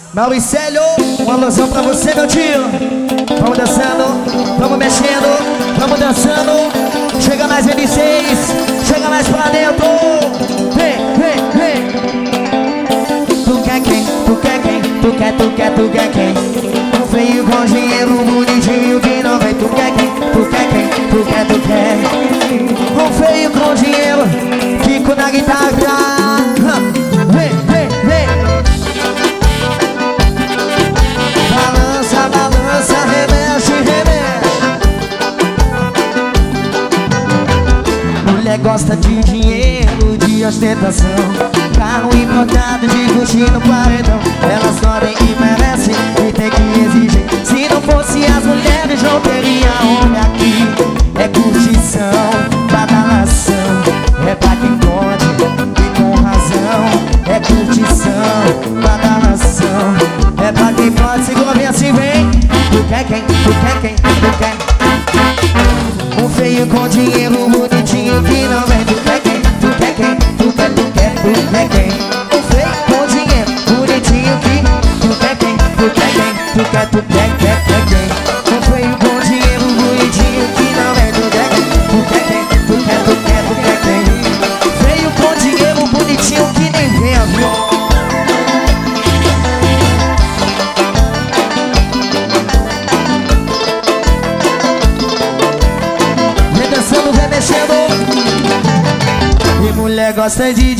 Mauricélio, uma alusão pra você, meu tio. Vamos dançando, vamos mexendo, vamos dançando. Chega mais M6, chega mais pra dentro. Vem, vem, vem. Tu quer quem? Tu quer quem? Tu quer, tu quer, tu quer quem? Um feio com dinheiro, bonitinho que não vem. Tu quer quem? Tu quer quem? Tu quer, tu quer? Um feio com dinheiro, fico na guitarra. Vem, vem, vem. Balança, balança, remexe, remexe. Mulher gosta de dinheiro, de ostentação, carro importado, de curtir no paredão. Elas podem e merecem e tem que exigir. Se não fosse as mulheres, não teria homem aqui. É curtição, badalação, é pra quem pode e com razão. É curtição, badalação, é pra quem pode. Segura bem assim, vem. Tu quer quem? Tu quer quem? Tu quer? Um feio com dinheiro, bonitinho que não vem. Tu quer quem? Tu quer quem? Tu quer, tu quer, tu quer quem? Um feio com dinheiro, bonitinho que tu quer quem? Tu quer quem? Tu quer, tu quer, quer quem? Um feio com dinheiro, bonitinho que não vem. Tu quer quem? Tu quer quem? Tu quer, tu quer, tu quer quem? Feio com dinheiro, bonitinho que nem vem, viu? Vem dançando, vem mexendo. E mulher gosta de